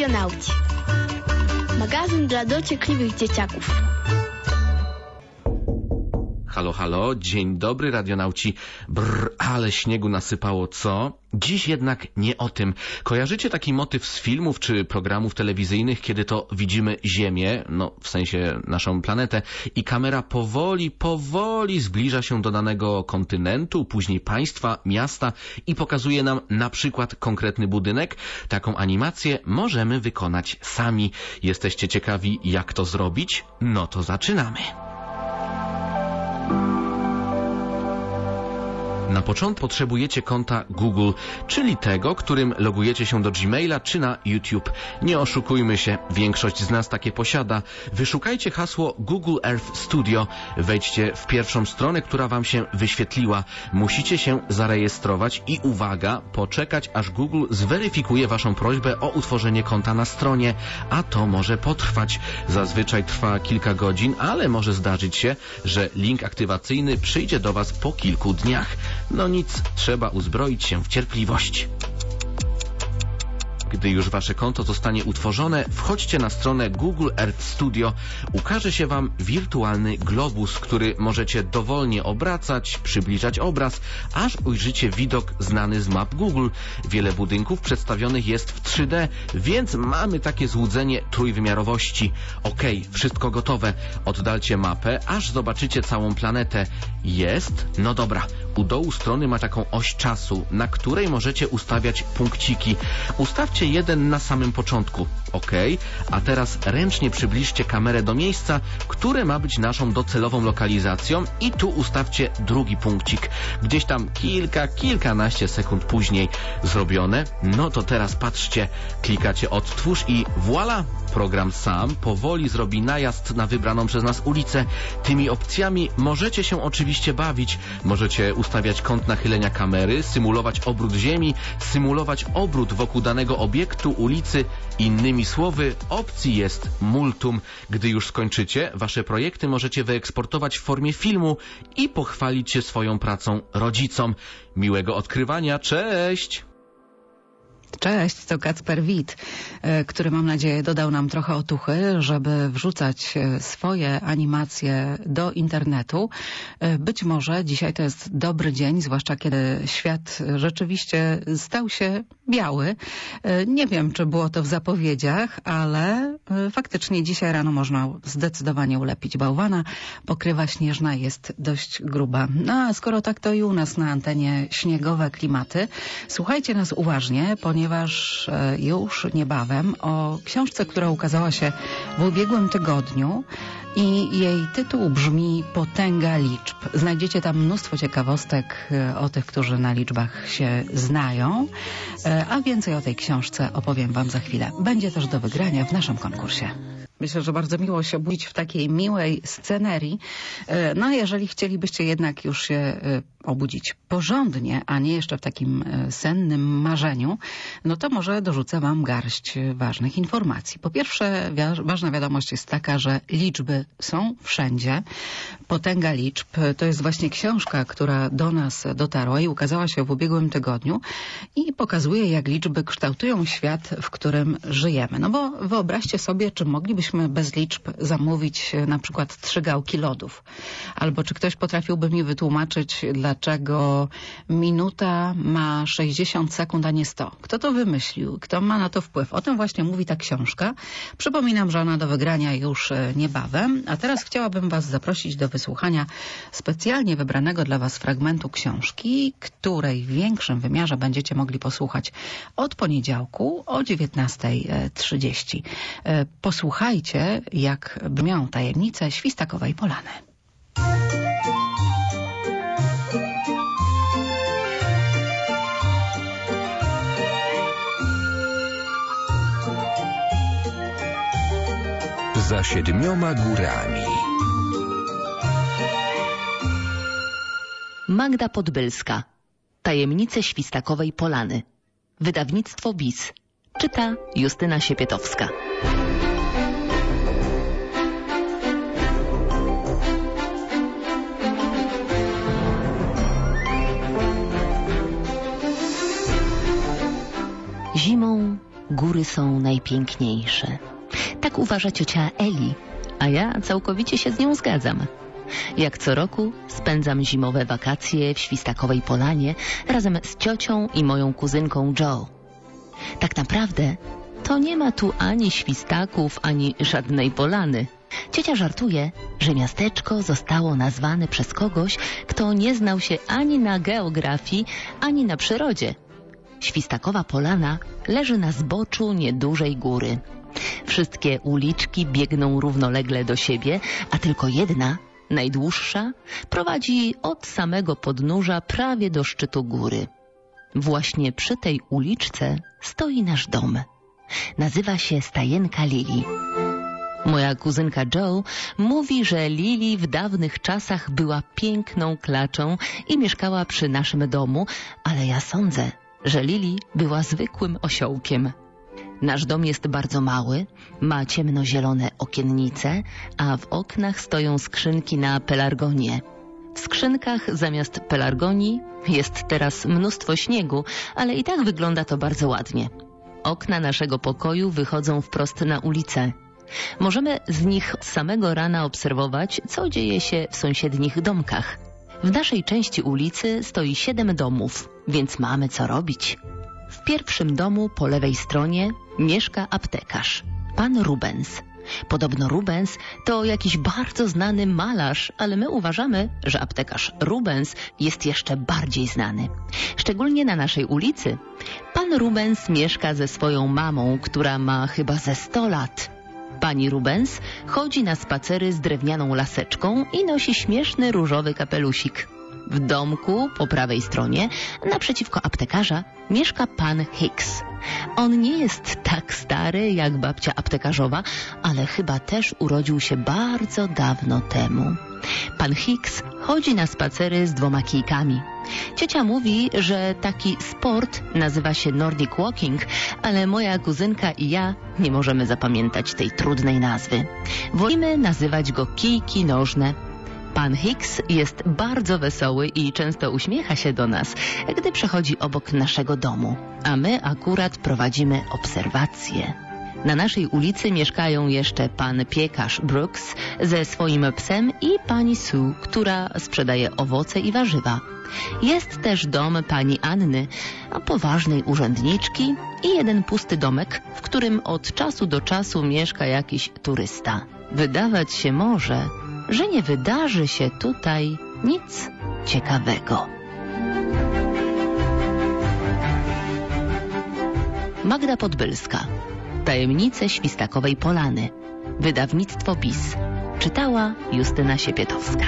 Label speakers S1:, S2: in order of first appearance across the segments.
S1: Radionauci. Magazyn dla dociekliwych dzieciaków.
S2: Halo, halo, dzień dobry radionauci. Ale śniegu nasypało, co? Dziś jednak nie o tym. Kojarzycie taki motyw z filmów czy programów telewizyjnych, kiedy to widzimy Ziemię, no w sensie naszą planetę, i kamera powoli zbliża się do danego kontynentu, później państwa, miasta i pokazuje nam na przykład konkretny budynek? Taką animację możemy wykonać sami. Jesteście ciekawi, jak to zrobić? No to zaczynamy. Na początku potrzebujecie konta Google, czyli tego, którym logujecie się do Gmaila czy na YouTube. Nie oszukujmy się, większość z nas takie posiada. Wyszukajcie hasło Google Earth Studio. Wejdźcie w pierwszą stronę, która wam się wyświetliła. Musicie się zarejestrować i uwaga, poczekać, aż Google zweryfikuje waszą prośbę o utworzenie konta na stronie. A to może potrwać. Zazwyczaj trwa kilka godzin, ale może zdarzyć się, że link aktywacyjny przyjdzie do was po kilku dniach. No nic, trzeba uzbroić się w cierpliwość. Gdy już wasze konto zostanie utworzone, wchodźcie na stronę Google Earth Studio. Ukaże się wam wirtualny globus, który możecie dowolnie obracać, przybliżać obraz, aż ujrzycie widok znany z map Google. Wiele budynków przedstawionych jest w 3D, więc mamy takie złudzenie trójwymiarowości. Okej, wszystko gotowe. Oddalcie mapę, aż zobaczycie całą planetę. Jest? No dobra. U dołu strony ma taką oś czasu, na której możecie ustawiać punkciki. Ustawcie jeden na samym początku. OK. A teraz ręcznie przybliżcie kamerę do miejsca, które ma być naszą docelową lokalizacją i tu ustawcie drugi punkcik. Gdzieś tam kilkanaście sekund później. Zrobione? No to teraz patrzcie. Klikacie odtwórz i voilà! Program sam powoli zrobi najazd na wybraną przez nas ulicę. Tymi opcjami możecie się oczywiście bawić. Możecie ustawiać kąt nachylenia kamery, symulować obrót Ziemi, symulować obrót wokół danego obiektu, ulicy. Innymi słowy, opcji jest multum. Gdy już skończycie, wasze projekty możecie wyeksportować w formie filmu i pochwalić się swoją pracą rodzicom. Miłego odkrywania, cześć!
S3: Cześć, to Kacper Wit, który mam nadzieję dodał nam trochę otuchy, żeby wrzucać swoje animacje do internetu. Być może dzisiaj to jest dobry dzień, zwłaszcza kiedy świat rzeczywiście stał się biały. Nie wiem, czy było to w zapowiedziach, ale faktycznie dzisiaj rano można zdecydowanie ulepić bałwana. Pokrywa śnieżna jest dość gruba. No a skoro tak, to i u nas na antenie śniegowe klimaty. Słuchajcie nas uważnie, ponieważ już niebawem o książce, która ukazała się w ubiegłym tygodniu i jej tytuł brzmi Potęga liczb. Znajdziecie tam mnóstwo ciekawostek o tych, którzy na liczbach się znają, a więcej o tej książce opowiem wam za chwilę. Będzie też do wygrania w naszym konkursie. Myślę, że bardzo miło się obudzić w takiej miłej scenerii. No jeżeli chcielibyście jednak już się obudzić porządnie, a nie jeszcze w takim sennym marzeniu, no to może dorzucę wam garść ważnych informacji. Po pierwsze, ważna wiadomość jest taka, że liczby są wszędzie. Potęga liczb to jest właśnie książka, która do nas dotarła i ukazała się w ubiegłym tygodniu i pokazuje, jak liczby kształtują świat, w którym żyjemy. No bo wyobraźcie sobie, czy moglibyśmy bez liczb zamówić na przykład 3 gałki lodów. Albo czy ktoś potrafiłby mi wytłumaczyć, dlaczego minuta ma 60 sekund, a nie 100. Kto to wymyślił? Kto ma na to wpływ? O tym właśnie mówi ta książka. Przypominam, że ona do wygrania już niebawem. A teraz chciałabym was zaprosić do wysłuchania specjalnie wybranego dla was fragmentu książki, której w większym wymiarze będziecie mogli posłuchać od poniedziałku o 19:30. Posłuchajcie, jak brzmią tajemnice Świstakowej Polany.
S4: Za 7 górami.
S5: Magda Podbylska. Tajemnice Świstakowej Polany. Wydawnictwo BIS. Czyta Justyna Siepietowska.
S6: Zimą
S5: góry są najpiękniejsze. Tak uważa ciocia Eli, a ja całkowicie się z nią zgadzam. Jak co roku spędzam zimowe wakacje w Świstakowej Polanie razem z ciocią i moją kuzynką Joe. Tak naprawdę to nie ma tu ani świstaków, ani żadnej polany. Ciocia żartuje, że miasteczko zostało nazwane przez kogoś, kto nie znał się ani na geografii, ani na przyrodzie. Świstakowa Polana leży na zboczu niedużej góry. Wszystkie uliczki biegną równolegle do siebie, a tylko jedna, najdłuższa, prowadzi od samego podnóża prawie do szczytu góry. Właśnie przy tej uliczce stoi nasz dom. Nazywa się Stajenka Lili. Moja kuzynka Joe mówi, że Lili w dawnych czasach była piękną klaczą i mieszkała przy naszym domu, ale ja sądzę, że Lili była zwykłym osiołkiem. Nasz dom jest bardzo mały, ma ciemnozielone okiennice, a w oknach stoją skrzynki na pelargonie. W skrzynkach zamiast pelargonii jest teraz mnóstwo śniegu, ale i tak wygląda to bardzo ładnie. Okna naszego pokoju wychodzą wprost na ulicę. Możemy z nich z samego rana obserwować, co dzieje się w sąsiednich domkach. W naszej części ulicy stoi 7 domów, więc mamy co robić. W pierwszym domu po lewej stronie mieszka aptekarz, pan Rubens. Podobno Rubens to jakiś bardzo znany malarz, ale my uważamy, że aptekarz Rubens jest jeszcze bardziej znany. Szczególnie na naszej ulicy. Pan Rubens mieszka ze swoją mamą, która ma chyba ze 100 lat. Pani Rubens chodzi na spacery z drewnianą laseczką i nosi śmieszny różowy kapelusik. W domku po prawej stronie, naprzeciwko aptekarza, mieszka pan Hicks. On nie jest tak stary jak babcia aptekarzowa, ale chyba też urodził się bardzo dawno temu. Pan Hicks chodzi na spacery z 2 kijkami. Ciocia mówi, że taki sport nazywa się Nordic Walking, ale moja kuzynka i ja nie możemy zapamiętać tej trudnej nazwy. Wolimy nazywać go kijki nożne. Pan Hicks jest bardzo wesoły i często uśmiecha się do nas, gdy przechodzi obok naszego domu, a my akurat prowadzimy obserwacje. Na naszej ulicy mieszkają jeszcze pan piekarz Brooks ze swoim psem i pani Sue, która sprzedaje owoce i warzywa. Jest też dom pani Anny, poważnej urzędniczki i jeden pusty domek, w którym od czasu do czasu mieszka jakiś turysta. Wydawać się może, że nie wydarzy się tutaj nic ciekawego. Magda Podbylska. Tajemnice Świstakowej Polany. Wydawnictwo BIS. Czytała Justyna Siepietowska.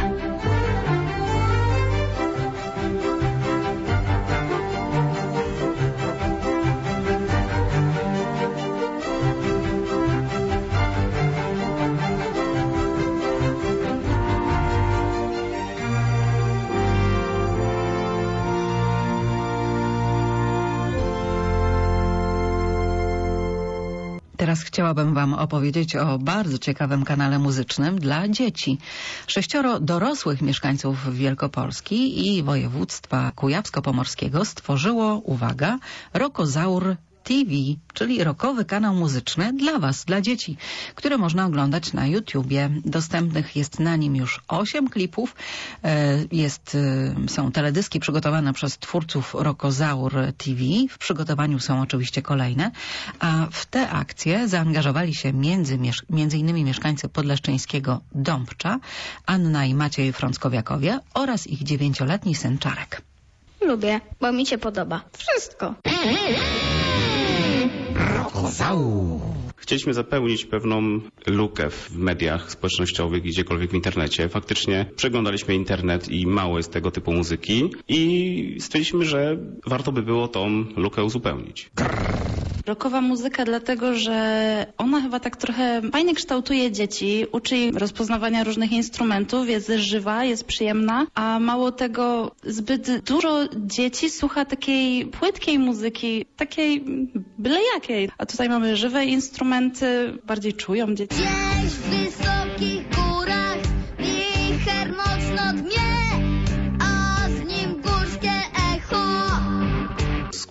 S3: Teraz chciałabym wam opowiedzieć o bardzo ciekawym kanale muzycznym dla dzieci. 6 dorosłych mieszkańców Wielkopolski i województwa kujawsko-pomorskiego stworzyło, uwaga, Rokozaur TV, czyli rockowy kanał muzyczny dla was, dla dzieci, które można oglądać na YouTubie. Dostępnych jest na nim już 8 klipów. Są teledyski przygotowane przez twórców Rokozaur TV. W przygotowaniu są oczywiście kolejne, a w te akcje zaangażowali się między innymi mieszkańcy podleszczyńskiego Dąbcza, Anna i Maciej Frąckowiakowie oraz ich 9-letni syn Czarek.
S1: Lubię, bo mi się podoba. Wszystko.
S6: Chcieliśmy zapełnić pewną lukę w mediach społecznościowych, gdziekolwiek w internecie. Faktycznie przeglądaliśmy internet i mało jest tego typu muzyki i stwierdziliśmy, że warto by było tą lukę uzupełnić.
S7: Rockowa muzyka dlatego, że ona chyba tak trochę fajnie kształtuje dzieci, uczy im rozpoznawania różnych instrumentów, jest żywa, jest przyjemna, a mało tego zbyt dużo dzieci słucha takiej płytkiej muzyki, takiej byle jakiej. A tutaj mamy żywe instrumenty, bardziej czują dzieci.
S8: Gdzieś w wysokich górach wicher mocno dmie, a z nim górskie echo.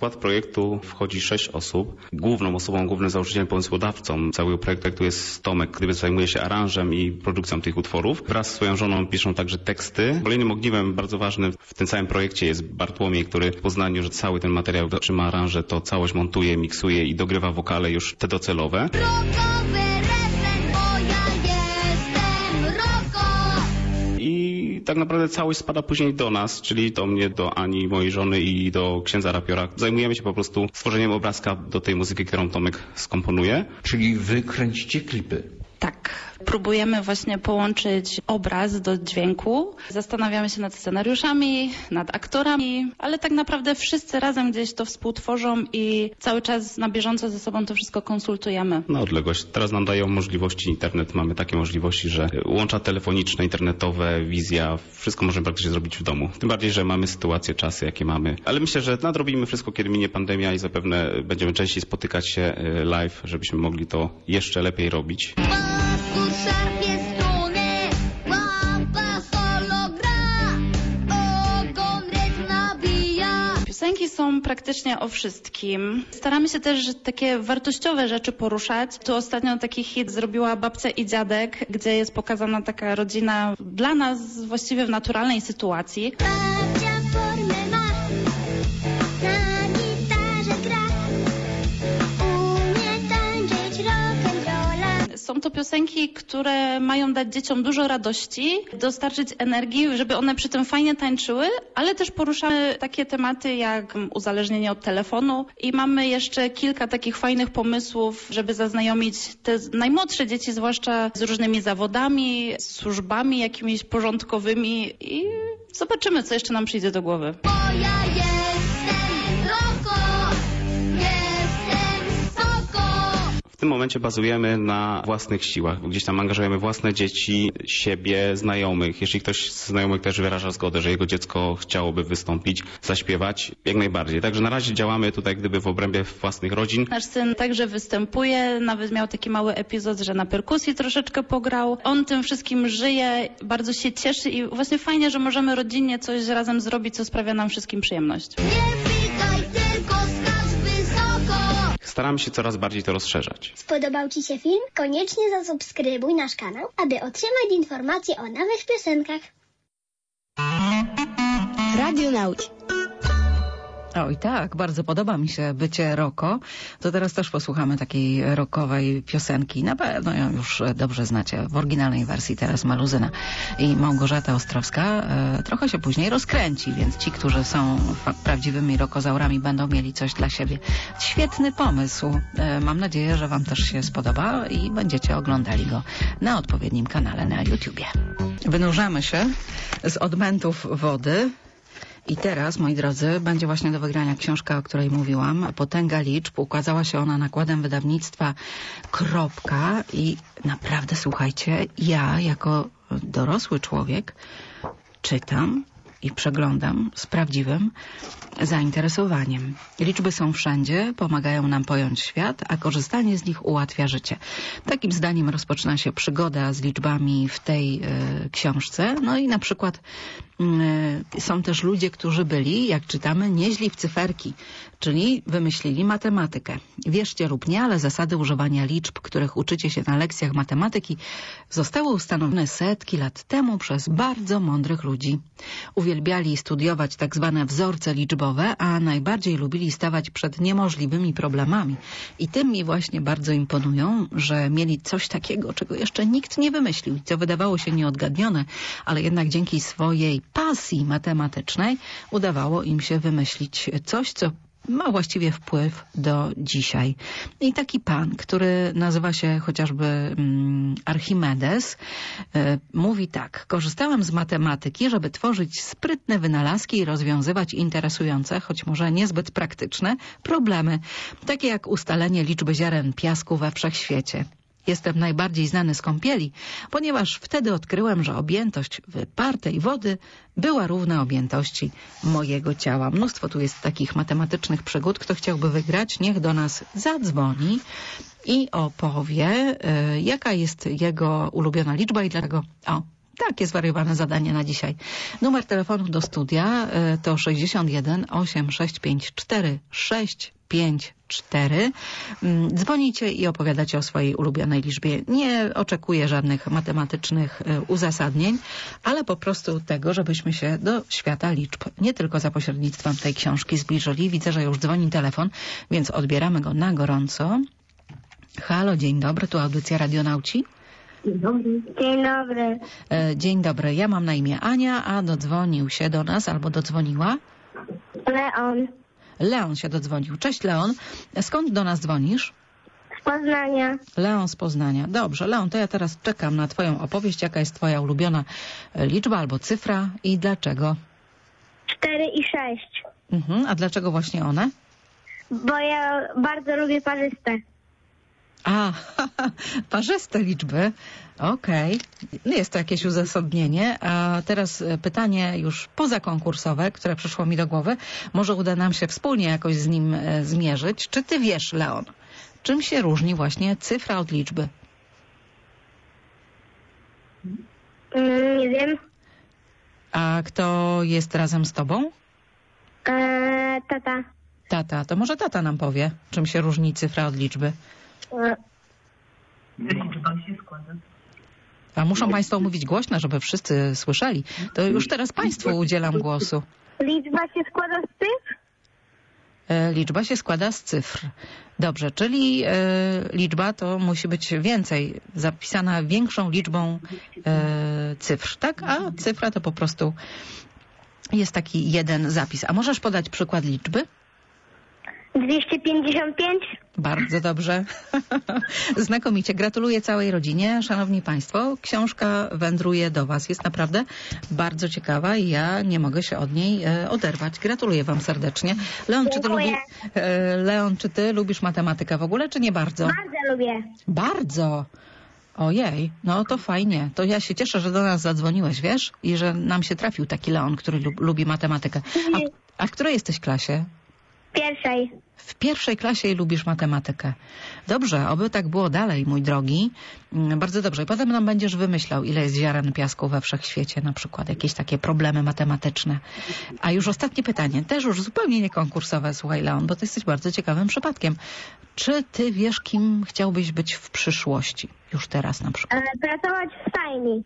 S6: skład projektu wchodzi 6 osób. Główną osobą, głównym założycielem, pomysłodawcą całego projektu jest Tomek, który zajmuje się aranżem i produkcją tych utworów. Wraz z swoją żoną piszą także teksty. Kolejnym ogniwem bardzo ważnym w tym całym projekcie jest Bartłomiej, który w Poznaniu, że cały ten materiał trzyma aranże, to całość montuje, miksuje i dogrywa wokale już te docelowe.
S8: Rokowy refren, bo ja jestem Roko.
S6: I tak naprawdę całość spada później do nas, czyli do mnie, do Ani, mojej żony i do księdza rapiora. Zajmujemy się po prostu stworzeniem obrazka do tej muzyki, którą Tomek skomponuje.
S2: Czyli wy kręcicie klipy.
S7: Tak. Próbujemy właśnie połączyć obraz do dźwięku. Zastanawiamy się nad scenariuszami, nad aktorami, ale tak naprawdę wszyscy razem gdzieś to współtworzą i cały czas na bieżąco ze sobą to wszystko konsultujemy.
S6: Na odległość. Teraz nam dają możliwości internet. Mamy takie możliwości, że łącza telefoniczne, internetowe, wizja, wszystko możemy praktycznie zrobić w domu. Tym bardziej, że mamy sytuację, czasy, jakie mamy. Ale myślę, że nadrobimy wszystko, kiedy minie pandemia i zapewne będziemy częściej spotykać się live, żebyśmy mogli to jeszcze lepiej robić.
S8: Pasku szarpie struny, lampa solo gra, ogon rytm nabija.
S7: Piosenki są praktycznie o wszystkim. Staramy się też takie wartościowe rzeczy poruszać. Tu ostatnio taki hit zrobiła Babcia i Dziadek, gdzie jest pokazana taka rodzina dla nas właściwie w naturalnej sytuacji.
S8: Babcia formę ma, na gitarze gra, umie tańczyć rock'n'rolla.
S7: Są to piosenki, które mają dać dzieciom dużo radości, dostarczyć energii, żeby one przy tym fajnie tańczyły, ale też poruszamy takie tematy jak uzależnienie od telefonu i mamy jeszcze kilka takich fajnych pomysłów, żeby zaznajomić te najmłodsze dzieci, zwłaszcza z różnymi zawodami, z służbami jakimiś porządkowymi i zobaczymy, co jeszcze nam przyjdzie do głowy.
S8: Bo ja jestem Roko, jestem Soko.
S6: W tym momencie bazujemy na własnych siłach. Gdzieś tam angażujemy własne dzieci, siebie, znajomych. Jeśli ktoś z znajomych też wyraża zgodę, że jego dziecko chciałoby wystąpić, zaśpiewać, jak najbardziej. Także na razie działamy tutaj gdyby w obrębie własnych rodzin.
S7: Nasz syn także występuje, nawet miał taki mały epizod, że na perkusji troszeczkę pograł. On tym wszystkim żyje, bardzo się cieszy i właśnie fajnie, że możemy rodzinnie coś razem zrobić, co sprawia nam wszystkim przyjemność.
S8: Nie wykaj, tylko skacz wysoko.
S6: Staramy się coraz bardziej to rozszerzać.
S9: Spodobał Ci się film? Koniecznie zasubskrybuj nasz kanał, aby otrzymać informacje o nowych piosenkach.
S1: Radio Nauki.
S3: Oj tak, bardzo podoba mi się bycie Roko. To teraz też posłuchamy takiej rockowej piosenki. Na pewno ją już dobrze znacie. W oryginalnej wersji teraz Maluzyna i Małgorzata Ostrowska. Trochę się później rozkręci, więc ci, którzy są prawdziwymi rokozaurami, będą mieli coś dla siebie. Świetny pomysł. Mam nadzieję, że wam też się spodoba i będziecie oglądali go na odpowiednim kanale na YouTubie. Wynurzamy się z odmętów wody. I teraz, moi drodzy, będzie właśnie do wygrania książka, o której mówiłam. Potęga liczb. Ukazała się ona nakładem wydawnictwa Kropka i naprawdę, słuchajcie, ja jako dorosły człowiek czytam i przeglądam z prawdziwym zainteresowaniem. Liczby są wszędzie, pomagają nam pojąć świat, a korzystanie z nich ułatwia życie. Takim zdaniem rozpoczyna się przygoda z liczbami w tej książce. No i na przykład są też ludzie, którzy byli, jak czytamy, nieźli w cyferki, czyli wymyślili matematykę. Wierzcie lub nie, ale zasady używania liczb, których uczycie się na lekcjach matematyki, zostały ustanowione setki lat temu przez bardzo mądrych ludzi. Uwielbiali studiować tak zwane wzorce liczbowe, a najbardziej lubili stawać przed niemożliwymi problemami. I tym mi właśnie bardzo imponują, że mieli coś takiego, czego jeszcze nikt nie wymyślił, co wydawało się nieodgadnione, ale jednak dzięki swojej pasji matematycznej udawało im się wymyślić coś, co ma właściwie wpływ do dzisiaj. I taki pan, który nazywa się chociażby Archimedes, mówi tak: korzystałem z matematyki, żeby tworzyć sprytne wynalazki i rozwiązywać interesujące, choć może niezbyt praktyczne, problemy, takie jak ustalenie liczby ziaren piasku we wszechświecie. Jestem najbardziej znany z kąpieli, ponieważ wtedy odkryłem, że objętość wypartej wody była równa objętości mojego ciała. Mnóstwo tu jest takich matematycznych przygód. Kto chciałby wygrać, niech do nas zadzwoni i opowie, jaka jest jego ulubiona liczba i dlaczego. O, Takie zwariowane zadanie na dzisiaj. Numer telefonu do studia to 61 8654 654. Dzwonicie i opowiadacie o swojej ulubionej liczbie. Nie oczekuję żadnych matematycznych uzasadnień, ale po prostu tego, żebyśmy się do świata liczb nie tylko za pośrednictwem tej książki zbliżyli. Widzę, że już dzwoni telefon, więc odbieramy go na gorąco. Halo, dzień dobry, tu audycja Radionauci.
S9: Dzień dobry. Dzień dobry.
S3: Dzień dobry, ja mam na imię Ania, a dodzwonił się do nas albo dodzwoniła?
S9: Leon.
S3: Leon się dodzwonił. Cześć Leon, skąd do nas dzwonisz?
S9: Z Poznania.
S3: Leon z Poznania. Dobrze, Leon, to ja teraz czekam na twoją opowieść. Jaka jest twoja ulubiona liczba albo cyfra i dlaczego?
S9: 4 i 6.
S3: A dlaczego właśnie one?
S9: Bo ja bardzo lubię parzyste.
S3: A, parzyste liczby. Okej. Jest to jakieś uzasadnienie. A teraz pytanie już pozakonkursowe, które przyszło mi do głowy. Może uda nam się wspólnie jakoś z nim zmierzyć. Czy ty wiesz, Leon, czym się różni właśnie cyfra od liczby?
S9: Nie wiem.
S3: A kto jest razem z tobą?
S9: Tata.
S3: Tata. To może tata nam powie, czym się różni cyfra od liczby.
S10: Liczba się składa.
S3: A muszą państwo mówić głośno, żeby wszyscy słyszeli. To już teraz państwu udzielam głosu.
S9: Liczba się składa z cyfr?
S3: Liczba się składa z cyfr. Dobrze, czyli liczba to musi być więcej, zapisana większą liczbą cyfr, tak? A cyfra to po prostu jest taki jeden zapis. A możesz podać przykład liczby?
S9: 255.
S3: Bardzo dobrze. Znakomicie. Gratuluję całej rodzinie. Szanowni Państwo, książka wędruje do Was. Jest naprawdę bardzo ciekawa i ja nie mogę się od niej oderwać. Gratuluję Wam serdecznie. Leon, czy Ty lubisz matematykę w ogóle, czy nie bardzo?
S9: Bardzo lubię.
S3: Bardzo? Ojej, no to fajnie. To ja się cieszę, że do nas zadzwoniłeś, wiesz? I że nam się trafił taki Leon, który lubi matematykę. A w której jesteś klasie?
S9: Pierwszej.
S3: W pierwszej klasie i lubisz matematykę. Dobrze, oby tak było dalej, mój drogi. Bardzo dobrze. I potem nam będziesz wymyślał, ile jest ziaren piasku we wszechświecie, na przykład jakieś takie problemy matematyczne. A już ostatnie pytanie, też już zupełnie niekonkursowe, słuchaj Leon, bo ty jesteś bardzo ciekawym przypadkiem. Czy ty wiesz, kim chciałbyś być w przyszłości? Już teraz na przykład.
S9: Pracować w stajni.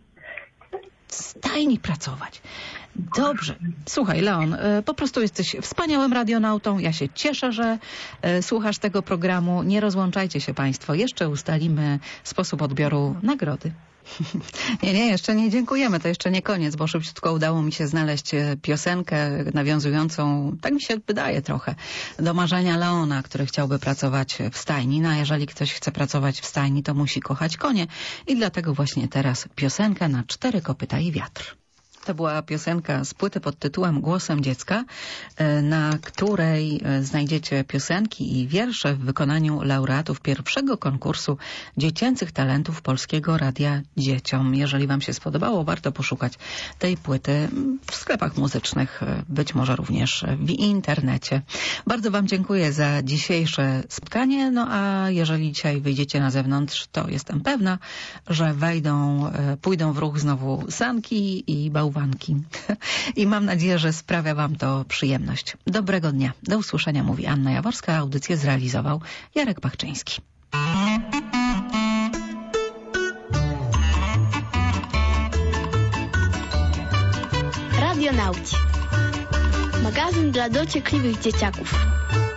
S3: W stajni pracować. Dobrze. Słuchaj, Leon, po prostu jesteś wspaniałym radionautą. Ja się cieszę, że słuchasz tego programu. Nie rozłączajcie się Państwo. Jeszcze ustalimy sposób odbioru nagrody. Nie, jeszcze nie dziękujemy. To jeszcze nie koniec, bo szybciutko udało mi się znaleźć piosenkę nawiązującą, tak mi się wydaje trochę, do marzenia Leona, który chciałby pracować w stajni. No a jeżeli ktoś chce pracować w stajni, to musi kochać konie. I dlatego właśnie teraz piosenkę na 4 kopyta i wiatr. To była piosenka z płyty pod tytułem Głosem dziecka, na której znajdziecie piosenki i wiersze w wykonaniu laureatów pierwszego konkursu dziecięcych talentów Polskiego Radia Dzieciom. Jeżeli Wam się spodobało, warto poszukać tej płyty w sklepach muzycznych, być może również w internecie. Bardzo Wam dziękuję za dzisiejsze spotkanie, no a jeżeli dzisiaj wyjdziecie na zewnątrz, to jestem pewna, że pójdą w ruch znowu sanki i bałwanki. I mam nadzieję, że sprawia Wam to przyjemność. Dobrego dnia. Do usłyszenia, mówi Anna Jaworska. Audycję zrealizował Jarek Bachczyński.
S1: Radionauci. Magazyn dla dociekliwych dzieciaków.